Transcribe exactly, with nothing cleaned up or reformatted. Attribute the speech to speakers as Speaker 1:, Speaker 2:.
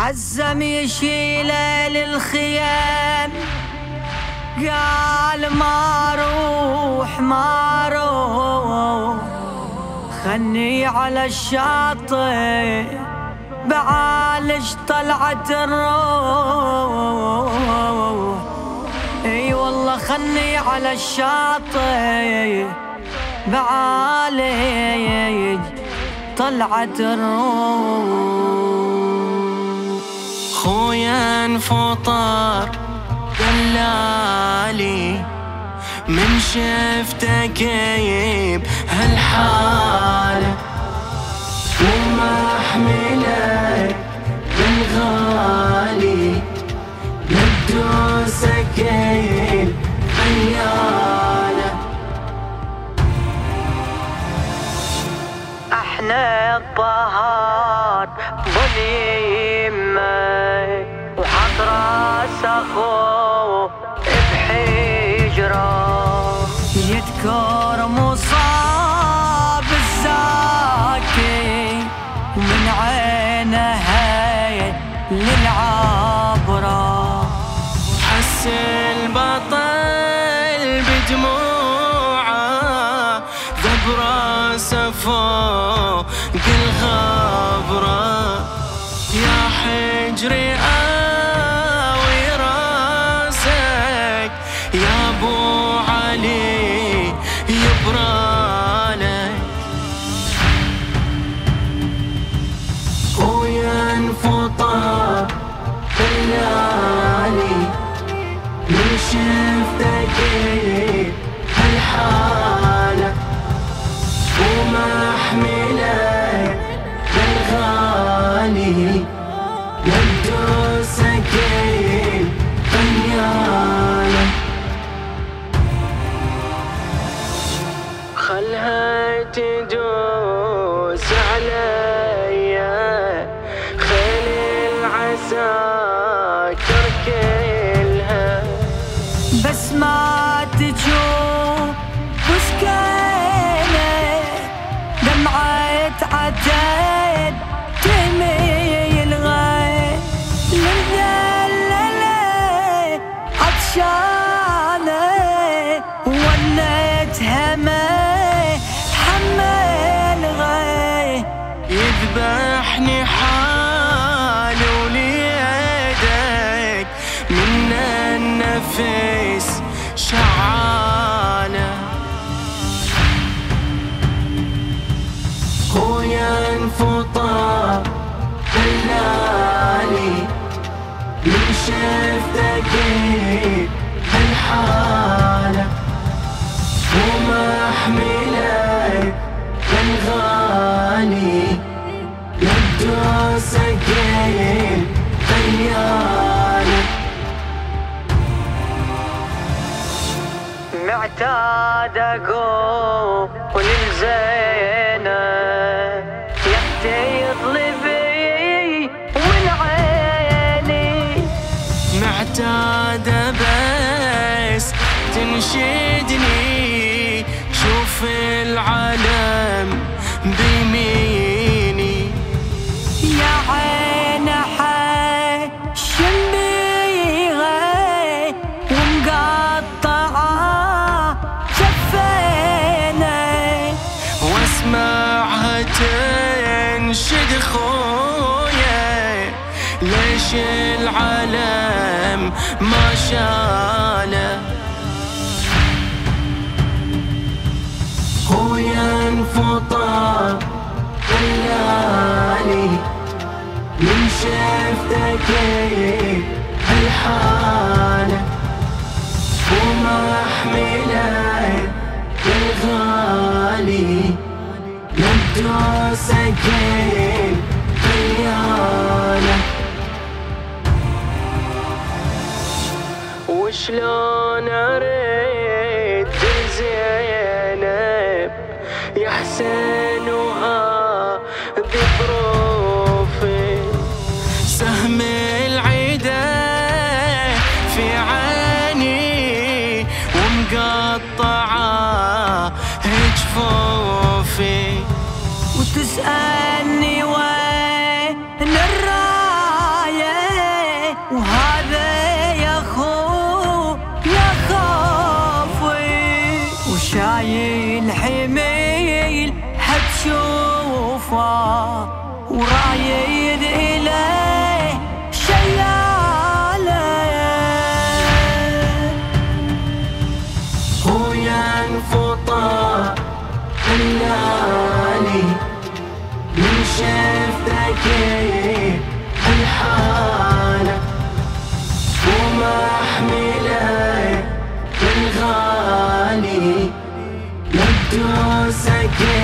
Speaker 1: عزم يشيله للخيام، قال ما روح ما روح خلني على الشاطئ بعالج طلعت الروح. اي والله خلني على الشاطئ بعالج طلعت الروح.
Speaker 2: خويا انفطر دلالي من شفته كيب هالحالة، وما احمله بالغالي للدوسة كيب خيالة.
Speaker 1: احنا الطهار ظليمة وحط راس اخوه بحجره، يذكر مصاب الزاكي ومن عينها للعبره.
Speaker 2: حس البطل بدموعه ذب راسه فوق الغبره، يا حجري آوي راسك يا ابو علي يبرالك. خويا انفطر دلالي من شفته كيف هالحالة، وما احمله بالغالي للدوسة كيف خيالة. خلها تدوس عليا خيل العساكر كلها،
Speaker 1: بس ما تجوب وسكينة دمعة عتاد تميل غير للدللة عطشانة ولتها ما حمل غير.
Speaker 2: يذبحني حالي وليدك من النفس شعالة. خويا انفطر دلالي من شفته كيف هالحالة، وما احمله بالغالي للدوسة كيف خيالة.
Speaker 1: معتاد اقول لزينب يا اختي اطلبي من عيني،
Speaker 2: معتادة بس تنشدني شوف العالم بيميني.
Speaker 1: يا عين حشم بيها ومقطعة شفينا،
Speaker 2: واسمعها تنشد خويا ليش العالم ما شاله. خويا انفطر دلالي من شفته كيف هالحالة، وما احمله بالغالي للدوسة كيف خيالة. وشلون اريد زينب يا حسين وهذي ظروفي، سهم العيدة في عيني ومقطعة جفوفي،
Speaker 1: وتسألني وين الراية اشوفه ورايد اليه شياله
Speaker 2: وينفطر الليالي من شفتك الحالة ومحمله بالغالي لبدوسك